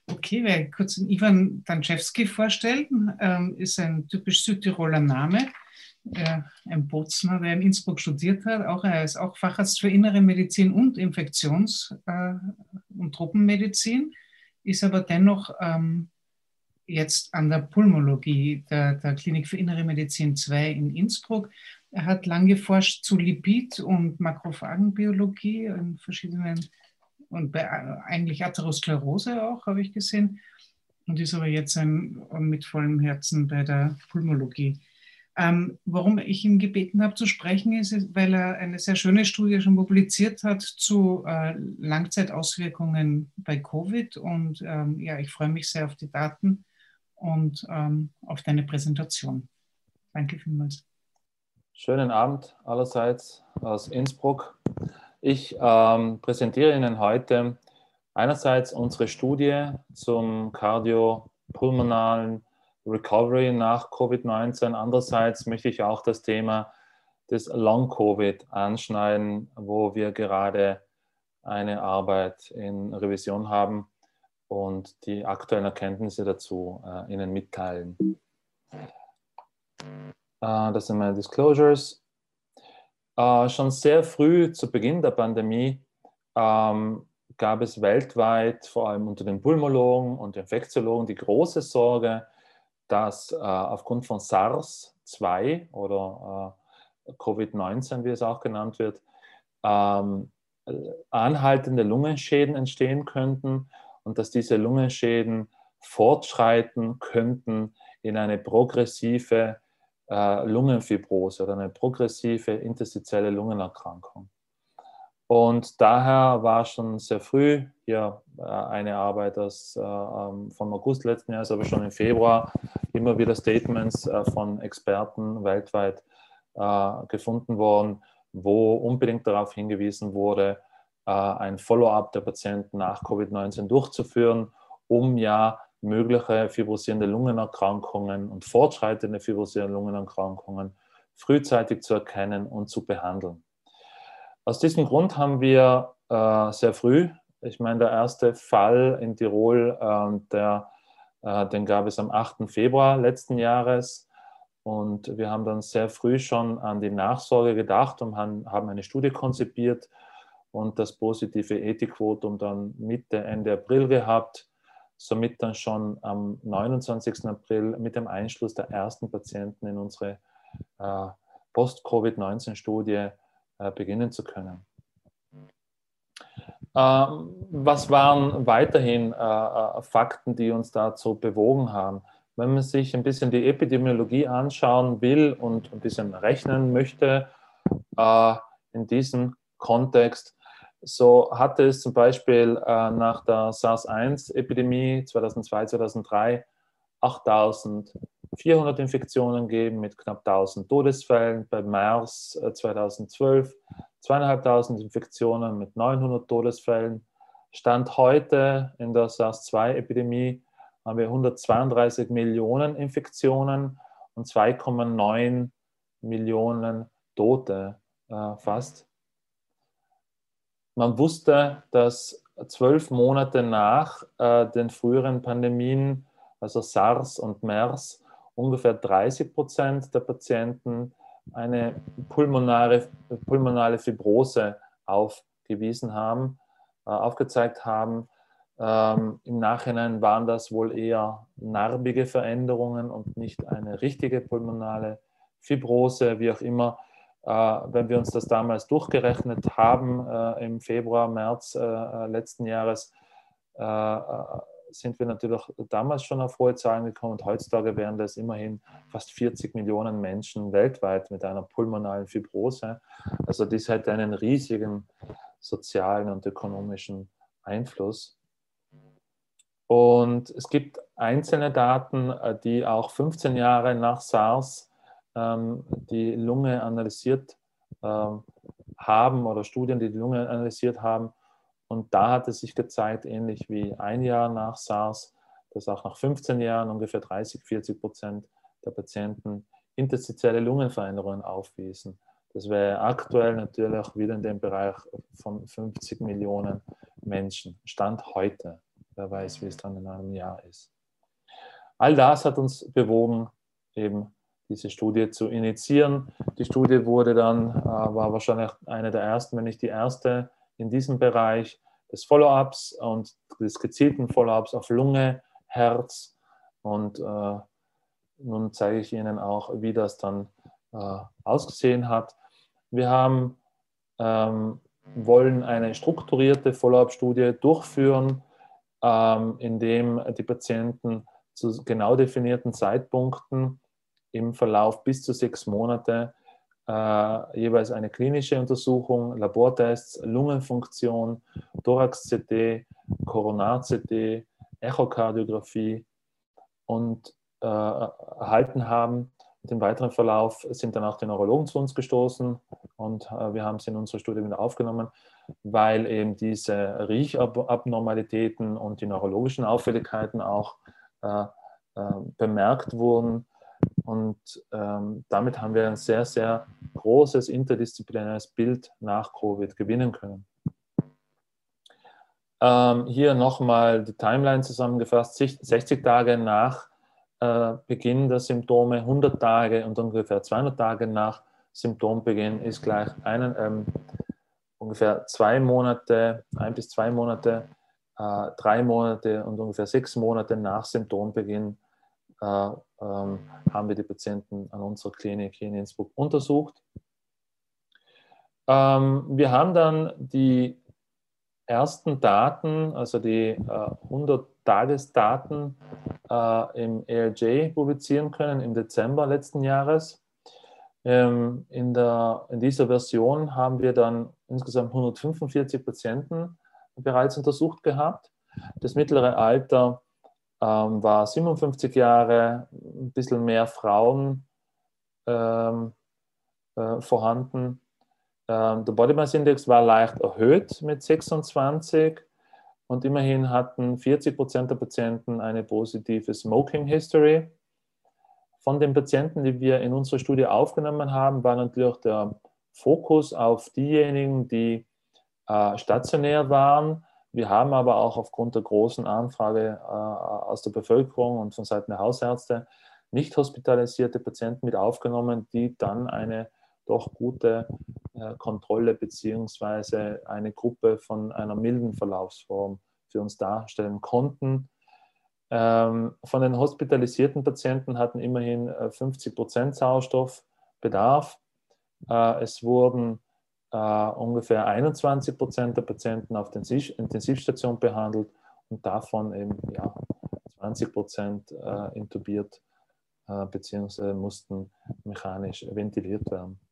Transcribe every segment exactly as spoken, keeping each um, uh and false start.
Okay, werde ich kurz den Ivan Danczewski vorstellen. Ähm, ist ein typisch Südtiroler Name, äh, ein Bozner, der in Innsbruck studiert hat. Auch, er ist auch Facharzt für Innere Medizin und Infektions- äh, und Tropenmedizin, ist aber dennoch ähm, jetzt an der Pulmologie der, der Klinik für Innere Medizin zwei in Innsbruck. Er hat lang geforscht zu Lipid- und Makrophagenbiologie in verschiedenen und bei eigentlich Atherosklerose auch, habe ich gesehen. Und ist aber jetzt ein, mit vollem Herzen bei der Pulmologie. Ähm, warum ich ihn gebeten habe zu sprechen, ist, weil er eine sehr schöne Studie schon publiziert hat zu äh, Langzeitauswirkungen bei Covid. Und ähm, ja, ich freue mich sehr auf die Daten und ähm, auf deine Präsentation. Danke vielmals. Schönen Abend allerseits aus Innsbruck. Ich ähm, präsentiere Ihnen heute einerseits unsere Studie zum kardiopulmonalen Recovery nach Covid neunzehn. Andererseits möchte ich auch das Thema des Long-Covid anschneiden, wo wir gerade eine Arbeit in Revision haben und die aktuellen Erkenntnisse dazu äh, Ihnen mitteilen. Äh, das sind meine Disclosures. Äh, schon sehr früh zu Beginn der Pandemie ähm, gab es weltweit, vor allem unter den Pulmologen und Infektiologen, die große Sorge, dass äh, aufgrund von SARS zwei oder äh, Covid neunzehn, wie es auch genannt wird, ähm, anhaltende Lungenschäden entstehen könnten und dass diese Lungenschäden fortschreiten könnten in eine progressive äh, Lungenfibrose oder eine progressive interstitielle Lungenerkrankung. Und daher war schon sehr früh hier äh, eine Arbeit aus, äh, vom August letzten Jahres, aber schon im Februar immer wieder Statements äh, von Experten weltweit äh, gefunden worden, wo unbedingt darauf hingewiesen wurde, äh, ein Follow-up der Patienten nach Covid neunzehn durchzuführen, um ja mögliche fibrosierende Lungenerkrankungen und fortschreitende fibrosierende Lungenerkrankungen frühzeitig zu erkennen und zu behandeln. Aus diesem Grund haben wir äh, sehr früh, ich meine, der erste Fall in Tirol, äh, der, äh, den gab es am achten Februar letzten Jahres. Und wir haben dann sehr früh schon an die Nachsorge gedacht und haben eine Studie konzipiert und das positive Ethikvotum dann Mitte, Ende April gehabt. Somit dann schon am neunundzwanzigsten April mit dem Einschluss der ersten Patienten in unsere äh, Post-Covid neunzehn Studie beginnen zu können. Ähm, was waren weiterhin äh, Fakten, die uns dazu bewogen haben? Wenn man sich ein bisschen die Epidemiologie anschauen will und ein bisschen rechnen möchte äh, in diesem Kontext, so hatte es zum Beispiel äh, nach der SARS eins Epidemie zweitausendzwei, zweitausenddrei achttausendvierhundert Infektionen gegeben mit knapp tausend Todesfällen. Bei MERS äh, zweitausendzwölf zweieinhalbtausend Infektionen mit neunhundert Todesfällen. Stand heute in der SARS zwei Epidemie haben wir hundertzweiunddreißig Millionen Infektionen und zwei Komma neun Millionen Tote äh, fast. Man wusste, dass zwölf Monate nach äh, den früheren Pandemien, also SARS und MERS, ungefähr dreißig Prozent der Patienten eine pulmonale, pulmonale Fibrose aufgewiesen haben, äh, aufgezeigt haben. Ähm, Im Nachhinein waren das wohl eher narbige Veränderungen und nicht eine richtige pulmonale Fibrose, wie auch immer. Äh, wenn wir uns das damals durchgerechnet haben, äh, im Februar, März äh, letzten Jahres, äh, sind wir natürlich damals schon auf hohe Zahlen gekommen und heutzutage wären das immerhin fast vierzig Millionen Menschen weltweit mit einer pulmonalen Fibrose. Also dies hätte einen riesigen sozialen und ökonomischen Einfluss. Und es gibt einzelne Daten, die auch fünfzehn Jahre nach SARS ähm, die Lunge analysiert ähm, haben oder Studien, die die Lunge analysiert haben. Und da hat es sich gezeigt, ähnlich wie ein Jahr nach SARS, dass auch nach fünfzehn Jahren ungefähr dreißig, vierzig Prozent der Patienten interstitielle Lungenveränderungen aufwiesen. Das wäre aktuell natürlich wieder in dem Bereich von fünfzig Millionen Menschen, Stand heute. wer weiß, wie es dann in einem Jahr ist. All das hat uns bewogen, eben diese Studie zu initiieren. Die Studie wurde dann, äh, war wahrscheinlich eine der ersten, wenn nicht die erste, in diesem Bereich des Follow-ups und des gezielten Follow-ups auf Lunge, Herz. Und äh, nun zeige ich Ihnen auch, wie das dann äh, ausgesehen hat. Wir haben, ähm, wollen eine strukturierte Follow-up-Studie durchführen, ähm, indem die Patienten zu genau definierten Zeitpunkten im Verlauf bis zu sechs Monate äh, jeweils eine klinische Untersuchung, Labortests, Lungenfunktion, Thorax-C T, Koronar-C T, Echokardiographie und äh, erhalten haben. Und im weiteren Verlauf sind dann auch die Neurologen zu uns gestoßen und äh, wir haben sie in unsere Studie wieder aufgenommen, weil eben diese Riechabnormalitäten und die neurologischen Auffälligkeiten auch äh, äh, bemerkt wurden. Und ähm, damit haben wir ein sehr, sehr großes interdisziplinäres Bild nach Covid gewinnen können. Ähm, hier nochmal die Timeline zusammengefasst, sechzig Tage nach äh, Beginn der Symptome, hundert Tage und ungefähr zweihundert Tage nach Symptombeginn ist gleich einen, ähm, ungefähr zwei Monate, ein bis zwei Monate, äh, drei Monate und ungefähr sechs Monate nach Symptombeginn äh, ähm, haben wir die Patienten an unserer Klinik hier in Innsbruck untersucht. Ähm, wir haben dann die ersten Daten, also die äh, hundert-Tages-Daten äh, im A L J publizieren können im Dezember letzten Jahres. Ähm, in, der, in dieser Version haben wir dann insgesamt hundertfünfundvierzig Patienten bereits untersucht gehabt. Das mittlere Alter ähm, war siebenundfünfzig Jahre, ein bisschen mehr Frauen ähm, äh, vorhanden. Ähm, der Body Mass Index war leicht erhöht mit sechsundzwanzig und immerhin hatten vierzig Prozent der Patienten eine positive Smoking History. Von den Patienten, die wir in unserer Studie aufgenommen haben, war natürlich der Fokus auf diejenigen, die äh, stationär waren. Wir haben aber auch aufgrund der großen Anfrage äh, aus der Bevölkerung und von Seiten der Hausärzte nicht hospitalisierte Patienten mit aufgenommen, die dann eine doch gute äh, Kontrolle bzw. eine Gruppe von einer milden Verlaufsform für uns darstellen konnten. Ähm, von den hospitalisierten Patienten hatten immerhin äh, fünfzig Prozent Sauerstoffbedarf. Äh, es wurden äh, ungefähr einundzwanzig Prozent der Patienten auf der Intensivstation behandelt und davon eben ja, zwanzig Prozent äh, intubiert äh, bzw. mussten mechanisch ventiliert werden.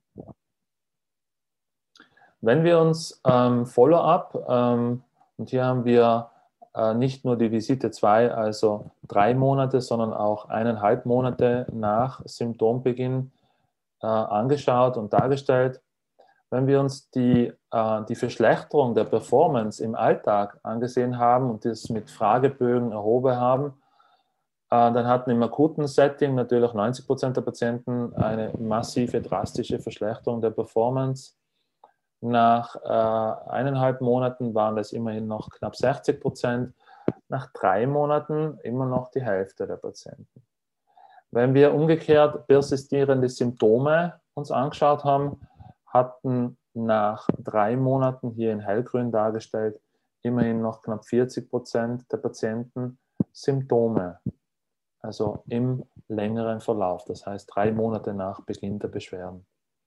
Wenn wir uns ähm, Follow-up, ähm, und hier haben wir äh, nicht nur die Visite zwei, also drei Monate, sondern auch eineinhalb Monate nach Symptombeginn äh, angeschaut und dargestellt. Wenn wir uns die, äh, die Verschlechterung der Performance im Alltag angesehen haben und das mit Fragebögen erhoben haben, äh, dann hatten im akuten Setting natürlich neunzig Prozent der Patienten eine massive, drastische Verschlechterung der Performance. Nach äh, eineinhalb Monaten waren das immerhin noch knapp sechzig Prozent. Nach drei Monaten immer noch die Hälfte der Patienten. Wenn wir umgekehrt persistierende Symptome uns angeschaut haben, hatten nach drei Monaten, hier in hellgrün dargestellt, immerhin noch knapp vierzig Prozent der Patienten Symptome, also im längeren Verlauf, das heißt drei Monate nach Beginn der Beschwerden.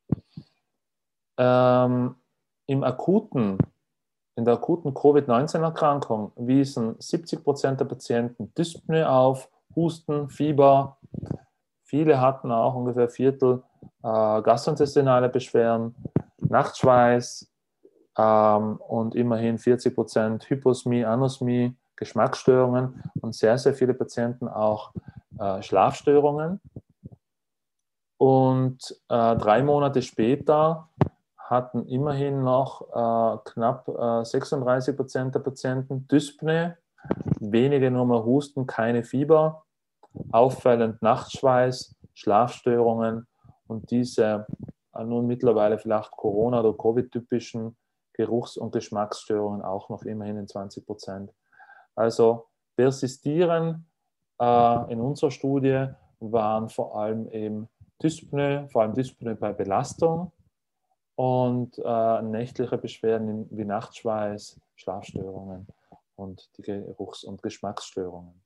Ähm, im akuten, in der akuten Covid neunzehn Erkrankung wiesen siebzig Prozent der Patienten Dyspnoe auf, Husten, Fieber. Viele hatten auch ungefähr Viertel äh, gastrointestinale Beschwerden, Nachtschweiß ähm, und immerhin vierzig Prozent Hyposmie, Anosmie, Geschmacksstörungen und sehr, sehr viele Patienten auch äh, Schlafstörungen. Und äh, drei Monate später hatten immerhin noch äh, knapp äh, sechsunddreißig Prozent der Patienten Dyspnoe, wenige nur mal Husten, keine Fieber, auffällend Nachtschweiß, Schlafstörungen und diese äh, nun mittlerweile vielleicht Corona- oder Covid-typischen Geruchs- und Geschmacksstörungen auch noch immerhin in zwanzig Prozent. Also persistieren äh, in unserer Studie waren vor allem eben Dyspnoe, vor allem Dyspnoe bei Belastung und äh, nächtliche Beschwerden wie Nachtschweiß, Schlafstörungen und die Geruchs- und Geschmacksstörungen.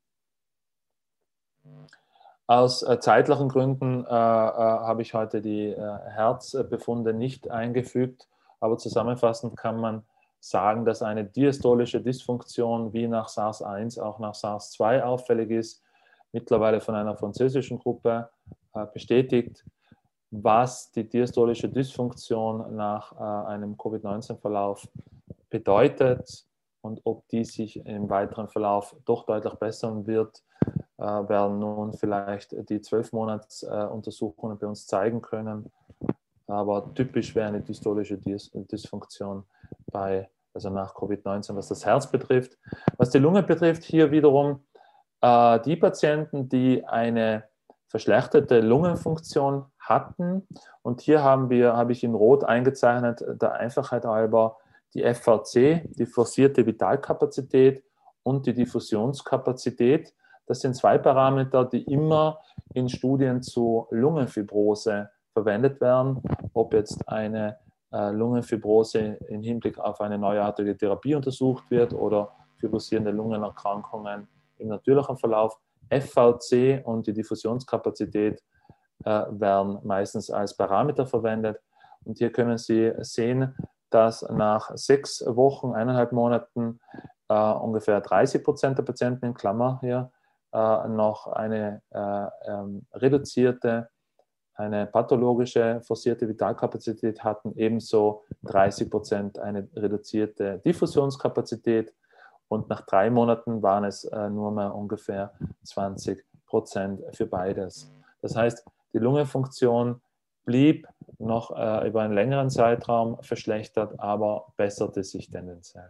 Aus äh, zeitlichen Gründen äh, äh, habe ich heute die äh, Herzbefunde nicht eingefügt, aber zusammenfassend kann man sagen, dass eine diastolische Dysfunktion wie nach SARS eins auch nach SARS zwei auffällig ist, mittlerweile von einer französischen Gruppe äh, bestätigt. Was die diastolische Dysfunktion nach äh, einem Covid neunzehn Verlauf bedeutet und ob die sich im weiteren Verlauf doch deutlich bessern wird, äh, werden nun vielleicht die zwölf Monats Untersuchungen bei uns zeigen können. Aber typisch wäre eine diastolische Dys Dysfunktion bei, also nach Covid neunzehn, was das Herz betrifft. Was die Lunge betrifft, hier wiederum äh, die Patienten, die eine verschlechterte Lungenfunktion hatten. Und hier haben wir, habe ich in Rot eingezeichnet, der Einfachheit halber, die F V C, die forcierte Vitalkapazität und die Diffusionskapazität. Das sind zwei Parameter, die immer in Studien zu Lungenfibrose verwendet werden, ob jetzt eine äh, Lungenfibrose im Hinblick auf eine neuartige Therapie untersucht wird oder fibrosierende Lungenerkrankungen im natürlichen Verlauf. F V C und die Diffusionskapazität äh, werden meistens als Parameter verwendet. Und hier können Sie sehen, dass nach sechs Wochen, eineinhalb Monaten äh, ungefähr dreißig Prozent der Patienten, in Klammer hier, äh, noch eine äh, ähm, reduzierte, eine pathologische forcierte Vitalkapazität hatten, ebenso dreißig Prozent eine reduzierte Diffusionskapazität. Und nach drei Monaten waren es äh, nur mehr ungefähr zwanzig Prozent für beides. Das heißt, die Lungenfunktion blieb noch äh, über einen längeren Zeitraum verschlechtert, aber besserte sich tendenziell.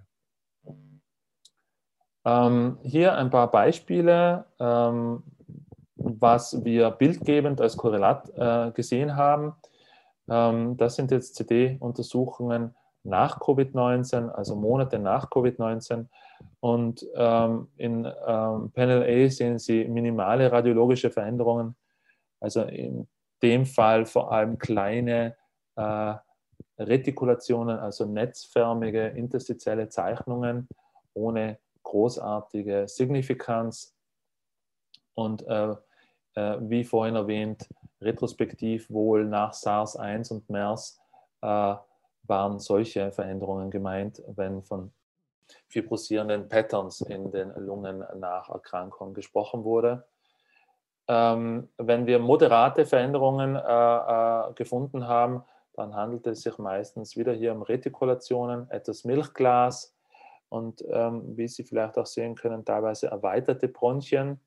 Ähm, hier ein paar Beispiele, ähm, was wir bildgebend als Korrelat äh, gesehen haben. Ähm, das sind jetzt C T-Untersuchungen nach Covid neunzehn, also Monate nach Covid neunzehn. Und ähm, in ähm, Panel A sehen Sie minimale radiologische Veränderungen, also in dem Fall vor allem kleine äh, Retikulationen, also netzförmige interstitielle Zeichnungen ohne großartige Signifikanz. Und äh, äh, wie vorhin erwähnt, retrospektiv wohl nach SARS eins und MERS äh, waren solche Veränderungen gemeint, wenn von fibrosierenden Patterns in den Lungen nach Erkrankung gesprochen wurde. Ähm, wenn wir moderate Veränderungen äh, äh, gefunden haben, dann handelt es sich meistens wieder hier um Retikulationen, etwas Milchglas und ähm, wie Sie vielleicht auch sehen können, teilweise erweiterte Bronchien.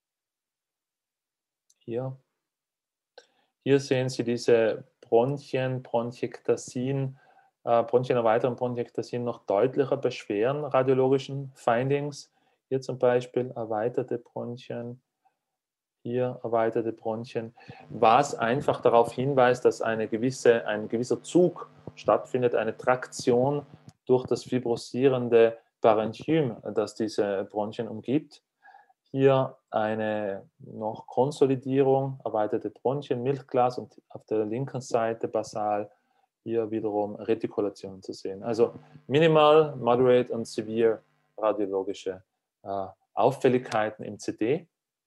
Hier. Hier sehen Sie diese Bronchien, Bronchiektasien, äh, Bronchienerweiterung, Bronchiektasien noch deutlicher bei schweren radiologischen Findings. Hier zum Beispiel erweiterte Bronchien, hier erweiterte Bronchien, was einfach darauf hinweist, dass eine gewisse, ein gewisser Zug stattfindet, eine Traktion durch das fibrosierende Parenchym, das diese Bronchien umgibt. Hier eine noch Konsolidierung, erweiterte Bronchien, Milchglas und auf der linken Seite basal hier wiederum Retikulation zu sehen. Also minimal, moderate und severe radiologische äh, Auffälligkeiten im C T.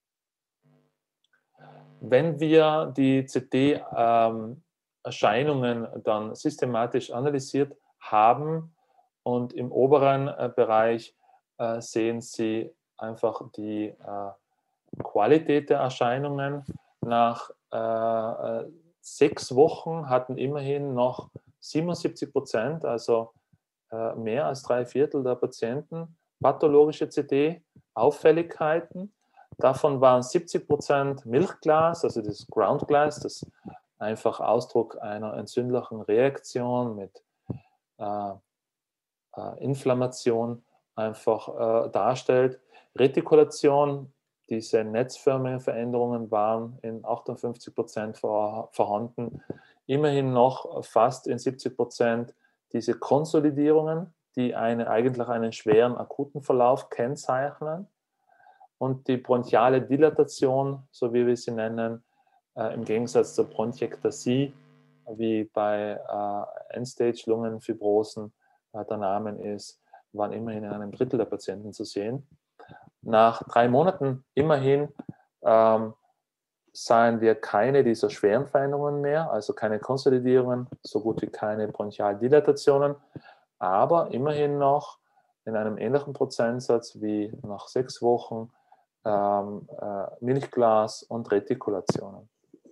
Wenn wir die C T-Erscheinungen ähm, dann systematisch analysiert haben und im oberen äh, Bereich äh, sehen Sie einfach die äh, Qualität der Erscheinungen. Nach äh, sechs Wochen hatten immerhin noch siebenundsiebzig Prozent, also äh, mehr als drei Viertel der Patienten, pathologische C T-Auffälligkeiten. Davon waren siebzig Prozent Milchglas, also das Groundglass, das einfach Ausdruck einer entzündlichen Reaktion mit äh, äh, Inflammation einfach äh, darstellt. Retikulation, diese netzförmigen Veränderungen waren in achtundfünfzig Prozent vor, vorhanden. Immerhin noch fast in siebzig Prozent diese Konsolidierungen, die eine, eigentlich einen schweren akuten Verlauf kennzeichnen. Und die bronchiale Dilatation, so wie wir sie nennen, äh, im Gegensatz zur Bronchiektasie, wie bei äh, Endstage-Lungenfibrosen äh, der Name ist, waren immerhin in einem Drittel der Patienten zu sehen. Nach drei Monaten immerhin ähm, sahen wir keine dieser schweren Veränderungen mehr, also keine Konsolidierungen, so gut wie keine Bronchialdilatationen, aber immerhin noch in einem ähnlichen Prozentsatz wie nach sechs Wochen ähm, äh, Milchglas und Retikulationen.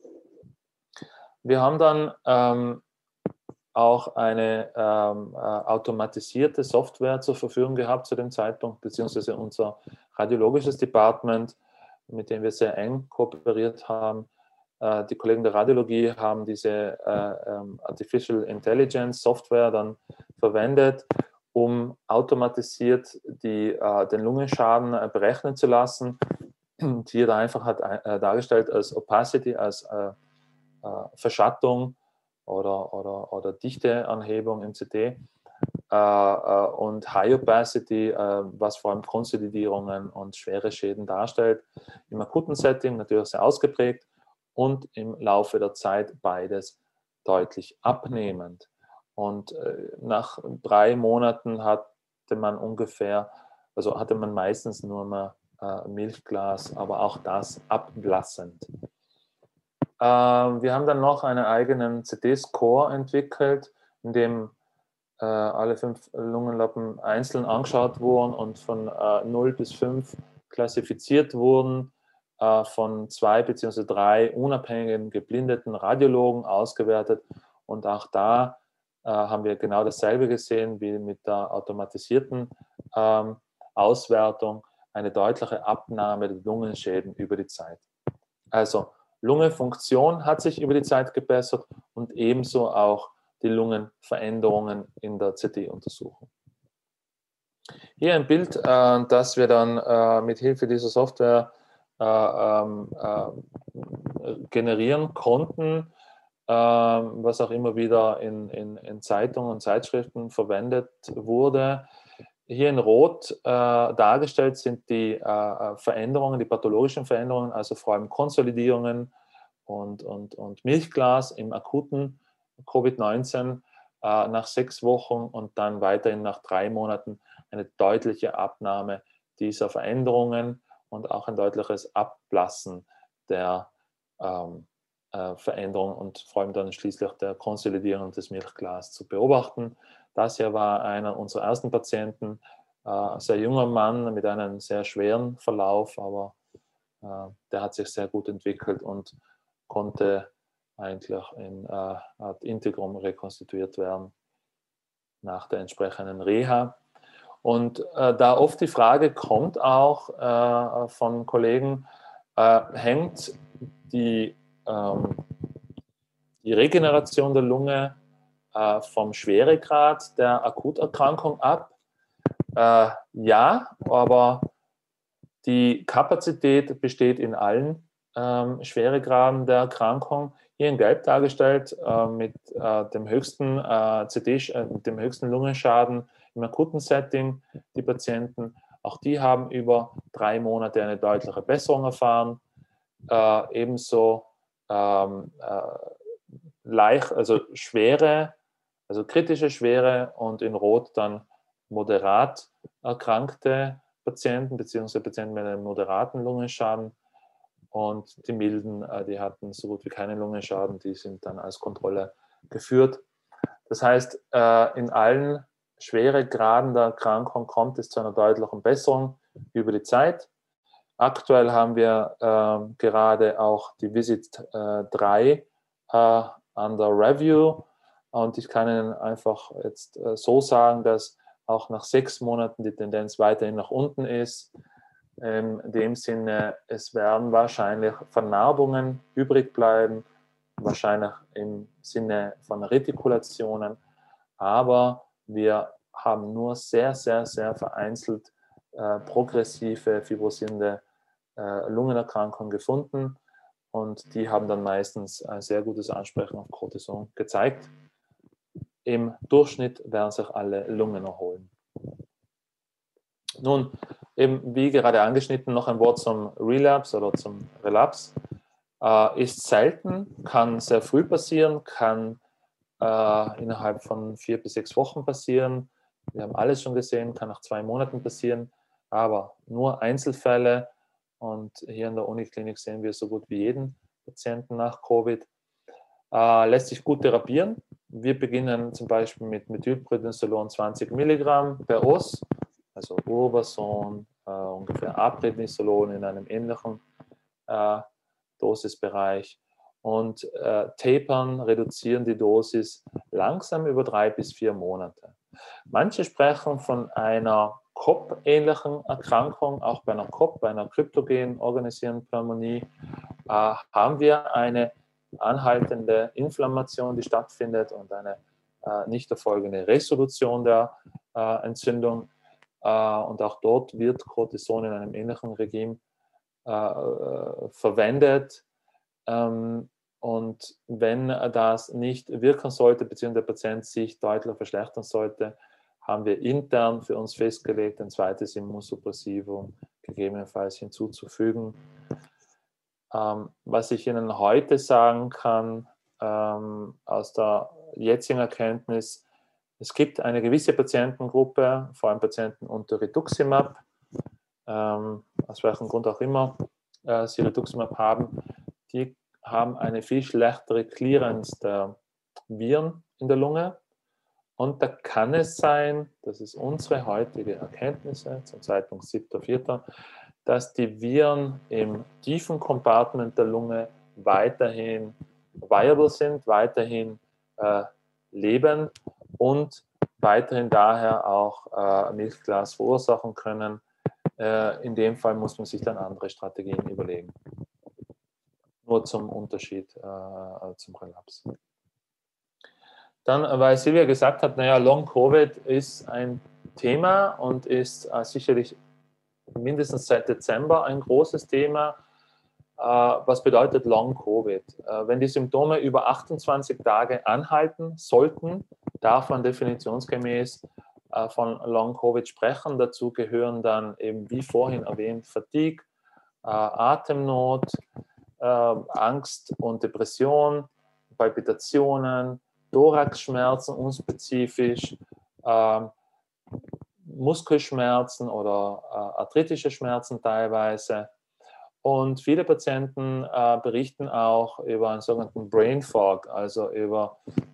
Wir haben dann ähm, auch eine ähm, äh, automatisierte Software zur Verfügung gehabt zu dem Zeitpunkt, beziehungsweise unser radiologisches Department, mit dem wir sehr eng kooperiert haben. Äh, die Kollegen der Radiologie haben diese äh, ähm, Artificial Intelligence Software dann verwendet, um automatisiert die, äh, den Lungenschaden äh, berechnen zu lassen. Die hier da einfach hat äh, dargestellt als Opacity, als äh, äh, Verschattung oder, oder, oder Dichteanhebung im C T äh, äh, und High Opacity, äh, was vor allem Konsolidierungen und schwere Schäden darstellt. Im akuten Setting natürlich sehr ausgeprägt und im Laufe der Zeit beides deutlich abnehmend. Und äh, nach drei Monaten hatte man ungefähr, also hatte man meistens nur mal äh, Milchglas, aber auch das abblassend. Äh, wir haben dann noch einen eigenen C T-Score entwickelt, in dem äh, alle fünf Lungenlappen einzeln angeschaut wurden und von äh, null bis fünf klassifiziert wurden, äh, von zwei bzw. drei unabhängigen geblindeten Radiologen ausgewertet. Und auch da äh, haben wir genau dasselbe gesehen wie mit der automatisierten ähm, Auswertung, eine deutliche Abnahme der Lungenschäden über die Zeit. Also Lungenfunktion hat sich über die Zeit gebessert und ebenso auch die Lungenveränderungen in der C T-Untersuchung. Hier ein Bild, äh, das wir dann äh, mit Hilfe dieser Software äh, äh, generieren konnten, äh, was auch immer wieder in, in, in Zeitungen und Zeitschriften verwendet wurde. Hier in Rot äh, dargestellt sind die äh, Veränderungen, die pathologischen Veränderungen, also vor allem Konsolidierungen und, und, und Milchglas im akuten Covid neunzehn äh, nach sechs Wochen und dann weiterhin nach drei Monaten eine deutliche Abnahme dieser Veränderungen und auch ein deutliches Abblassen der ähm, äh, Veränderungen und vor allem dann schließlich der Konsolidierung des Milchglas zu beobachten. Das hier war einer unserer ersten Patienten, äh, sehr junger Mann mit einem sehr schweren Verlauf, aber äh, der hat sich sehr gut entwickelt und konnte eigentlich in äh, Art Integrum rekonstituiert werden nach der entsprechenden Reha. Und äh, da oft die Frage kommt auch äh, von Kollegen, äh, hängt die, ähm, die Regeneration der Lunge äh, vom Schweregrad der Akuterkrankung ab? Äh, ja, aber die Kapazität besteht in allen ähm, Schweregraden der Erkrankung. Hier in Gelb dargestellt äh, mit äh, dem höchsten äh, C T, äh, dem höchsten Lungenschaden im akuten Setting. Die Patienten, auch die haben über drei Monate eine deutliche Besserung erfahren. Äh, ebenso ähm, äh, leicht, also schwere, also kritische Schwere und in Rot dann moderat erkrankte Patienten beziehungsweise Patienten mit einem moderaten Lungenschaden und die milden, die hatten so gut wie keinen Lungenschaden, die sind dann als Kontrolle geführt. Das heißt, in allen Schweregraden der Erkrankung kommt es zu einer deutlichen Besserung über die Zeit. Aktuell haben wir äh, gerade auch die Visit äh, drei äh, under Review und ich kann Ihnen einfach jetzt äh, so sagen, dass auch nach sechs Monaten die Tendenz weiterhin nach unten ist. In dem Sinne, es werden wahrscheinlich Vernarbungen übrig bleiben, wahrscheinlich im Sinne von Retikulationen, aber wir haben nur sehr, sehr, sehr vereinzelt äh, progressive fibrosierende äh, Lungenerkrankungen gefunden und die haben dann meistens ein sehr gutes Ansprechen auf Cortison gezeigt. Im Durchschnitt werden sich alle Lungen erholen. Nun, eben wie gerade angeschnitten, noch ein Wort zum Relapse oder zum Relapse. Äh, ist selten, kann sehr früh passieren, kann äh, innerhalb von vier bis sechs Wochen passieren. Wir haben alles schon gesehen, kann nach zwei Monaten passieren, aber nur Einzelfälle. Und hier in der Uniklinik sehen wir so gut wie jeden Patienten nach Covid. Äh, lässt sich gut therapieren. Wir beginnen zum Beispiel mit Methylprednisolon zwanzig Milligramm per Os, also Urbason, äh, ungefähr A-Prednisolon in einem ähnlichen äh, Dosisbereich. Und äh, tapern, reduzieren die Dosis langsam über drei bis vier Monate. Manche sprechen von einer C O P-ähnlichen Erkrankung, auch bei einer C O P, bei einer kryptogen organisierenden Pneumonie, äh, haben wir eine anhaltende Inflammation, die stattfindet und eine äh, nicht erfolgende Resolution der äh, Entzündung. Äh, und auch dort wird Cortison in einem ähnlichen Regime äh, verwendet. Ähm, und wenn das nicht wirken sollte, beziehungsweise der Patient sich deutlich verschlechtern sollte, haben wir intern für uns festgelegt, ein zweites Immunsuppressivum gegebenenfalls hinzuzufügen. Ähm, was ich Ihnen heute sagen kann, ähm, aus der jetzigen Erkenntnis, es gibt eine gewisse Patientengruppe, vor allem Patienten unter Rituximab, ähm, aus welchem Grund auch immer äh, sie Rituximab haben, die haben eine viel schlechtere Clearance der Viren in der Lunge. Und da kann es sein, das ist unsere heutige Erkenntnisse zum Zeitpunkt siebter vierter, dass die Viren im tiefen Compartment der Lunge weiterhin viable sind, weiterhin äh, leben und weiterhin daher auch äh, Milchglas verursachen können. Äh, in dem Fall muss man sich dann andere Strategien überlegen. Nur zum Unterschied äh, zum Relaps. Dann, weil Silvia gesagt hat, naja, Long-Covid ist ein Thema und ist äh, sicherlich mindestens seit Dezember ein großes Thema. Äh, was bedeutet Long-Covid? Äh, wenn die Symptome über achtundzwanzig Tage anhalten sollten, darf man definitionsgemäß äh, von Long-Covid sprechen. Dazu gehören dann eben, wie vorhin erwähnt, Fatigue, äh, Atemnot, äh, Angst und Depression, Palpitationen, Thoraxschmerzen unspezifisch, äh, Muskelschmerzen oder äh, arthritische Schmerzen teilweise. Und viele Patienten äh, berichten auch über einen sogenannten Brain Fog, also über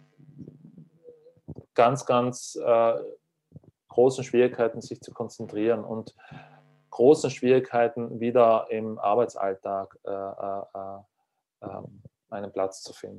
ganz, ganz äh, großen Schwierigkeiten, sich zu konzentrieren und großen Schwierigkeiten, wieder im Arbeitsalltag äh, äh, äh, einen Platz zu finden.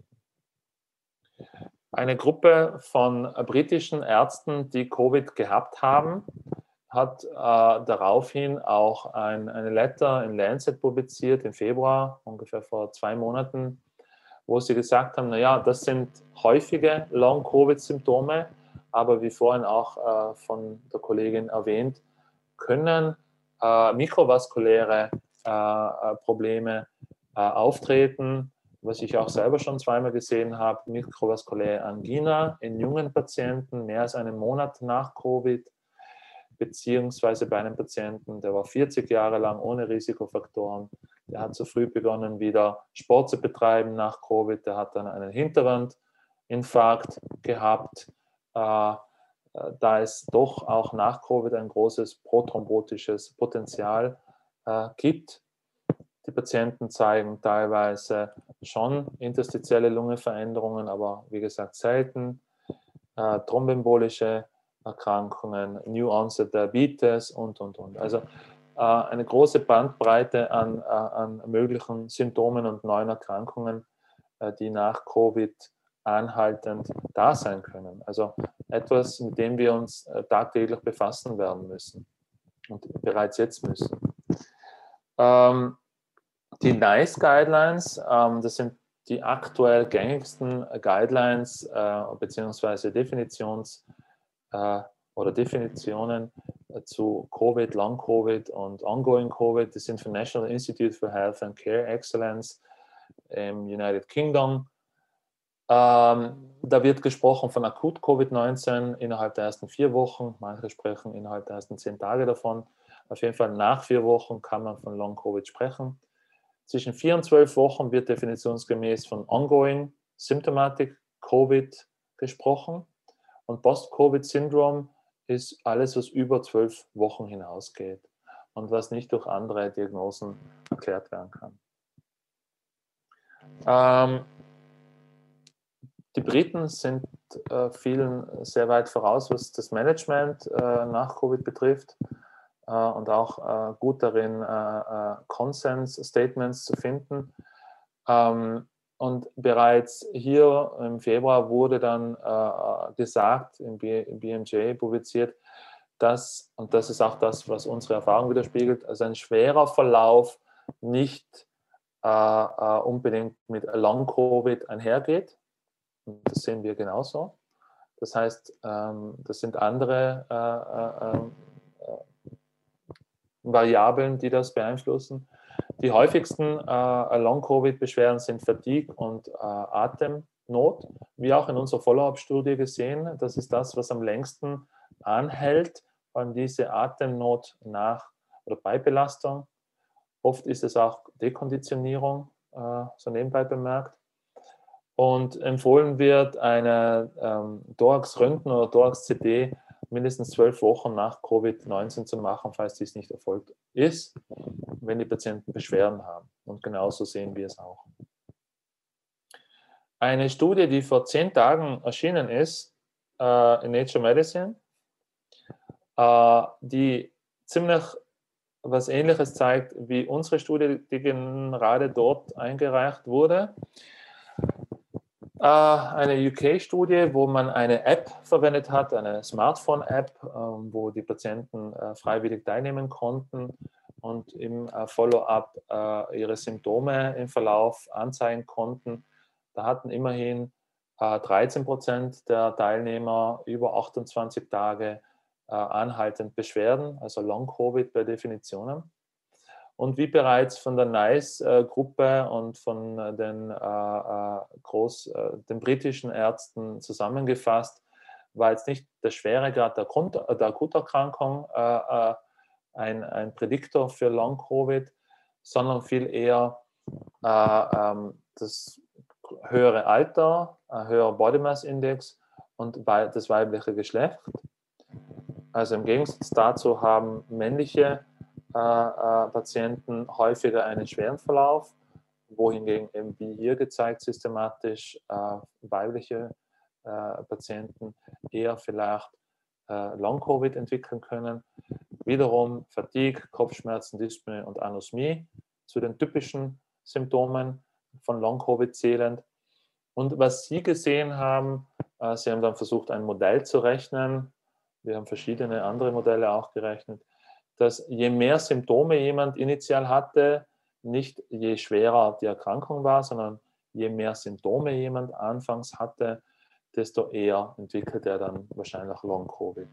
Eine Gruppe von britischen Ärzten, die Covid gehabt haben, hat äh, daraufhin auch ein, eine Letter in Lancet publiziert im Februar, ungefähr vor zwei Monaten, wo sie gesagt haben, naja, das sind häufige Long-Covid-Symptome, aber wie vorhin auch äh, von der Kollegin erwähnt, können äh, mikrovaskuläre äh, Probleme äh, auftreten, was ich auch selber schon zweimal gesehen habe, mikrovaskuläre Angina in jungen Patienten, mehr als einen Monat nach Covid, beziehungsweise bei einem Patienten, der war vierzig Jahre lang ohne Risikofaktoren, der hat zu früh begonnen, wieder Sport zu betreiben nach Covid, der hat dann einen Hinterwandinfarkt gehabt. Äh, da es doch auch nach Covid ein großes prothrombotisches Potenzial äh, gibt. Die Patienten zeigen teilweise schon interstitielle Lungenveränderungen, aber wie gesagt selten. Äh, thromboembolische Erkrankungen, New Onset Diabetes und, und, und. Also äh, eine große Bandbreite an, äh, an möglichen Symptomen und neuen Erkrankungen, äh, die nach Covid anhaltend da sein können. Also etwas, mit dem wir uns äh, tagtäglich befassen werden müssen und bereits jetzt müssen. Ähm, die NICE Guidelines, ähm, das sind die aktuell gängigsten Guidelines äh, bzw. Definitions- äh, oder Definitionen äh, zu Covid, Long Covid und Ongoing Covid. Das sind vom National Institute for Health and Care Excellence im United Kingdom. Ähm, da wird gesprochen von akut Covid neunzehn innerhalb der ersten vier Wochen, manche sprechen innerhalb der ersten zehn Tage davon. Auf jeden Fall nach vier Wochen kann man von Long-Covid sprechen. Zwischen vier und zwölf Wochen wird definitionsgemäß von Ongoing Symptomatic Covid gesprochen. Und Post-Covid-Syndrom ist alles, was über zwölf Wochen hinausgeht und was nicht durch andere Diagnosen erklärt werden kann. Ähm, die Briten sind äh, vielen sehr weit voraus, was das Management äh, nach Covid betrifft äh, und auch äh, gut darin, äh, Konsens-Statements zu finden. Ähm, und bereits hier im Februar wurde dann äh, gesagt, im B M J publiziert, dass, und das ist auch das, was unsere Erfahrung widerspiegelt, also ein schwerer Verlauf nicht äh, äh, unbedingt mit Long-Covid einhergeht. Und das sehen wir genauso. Das heißt, ähm, das sind andere äh, äh, Variablen, die das beeinflussen. Die häufigsten äh, Long-Covid-Beschwerden sind Fatigue und äh, Atemnot, wie auch in unserer Follow-up-Studie gesehen. Das ist das, was am längsten anhält, vor allem diese Atemnot nach oder bei Belastung. Oft ist es auch Dekonditionierung, äh, so nebenbei bemerkt. Und empfohlen wird eine ähm, Thorax-Röntgen oder Thorax-C T mindestens zwölf Wochen nach Covid neunzehn zu machen, falls dies nicht erfolgt ist, wenn die Patienten Beschwerden haben. Und genauso sehen wir es auch. Eine Studie, die vor zehn Tagen erschienen ist, äh, in Nature Medicine, äh, die ziemlich was Ähnliches zeigt wie unsere Studie, die gerade dort eingereicht wurde. Eine U K-Studie, wo man eine App verwendet hat, eine Smartphone-App, wo die Patienten freiwillig teilnehmen konnten und im Follow-up ihre Symptome im Verlauf anzeigen konnten. Da hatten immerhin dreizehn Prozent der Teilnehmer über achtundzwanzig Tage anhaltend Beschwerden, also Long-Covid per Definition. Und wie bereits von der NICE-Gruppe und von den, äh, Groß, äh, den britischen Ärzten zusammengefasst, war jetzt nicht der Schweregrad der, Grund, der Akuterkrankung äh, ein, ein Prädiktor für Long-Covid, sondern viel eher äh, ähm, das höhere Alter, ein höherer Body Mass Index und das weibliche Geschlecht. Also im Gegensatz dazu haben männliche Äh, äh, Patienten häufiger einen schweren Verlauf, wohingegen eben wie hier gezeigt systematisch äh, weibliche äh, Patienten eher vielleicht äh, Long-Covid entwickeln können. Wiederum Fatigue, Kopfschmerzen, Dyspnoe und Anosmie zu den typischen Symptomen von Long-Covid zählend. Und was Sie gesehen haben, äh, Sie haben dann versucht, ein Modell zu rechnen. Wir haben verschiedene andere Modelle auch gerechnet, dass je mehr Symptome jemand initial hatte, nicht je schwerer die Erkrankung war, sondern je mehr Symptome jemand anfangs hatte, desto eher entwickelt er dann wahrscheinlich Long-Covid.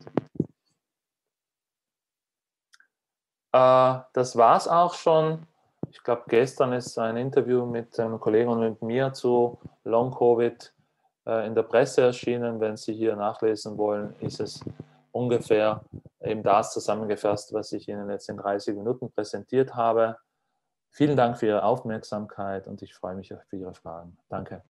Äh, das war es auch schon. Ich glaube, gestern ist ein Interview mit einem Kollegen und mit mir zu Long-Covid äh, in der Presse erschienen. Wenn Sie hier nachlesen wollen, ist es ungefähr eben das zusammengefasst, was ich Ihnen jetzt in dreißig Minuten präsentiert habe. Vielen Dank für Ihre Aufmerksamkeit und ich freue mich auf Ihre Fragen. Danke.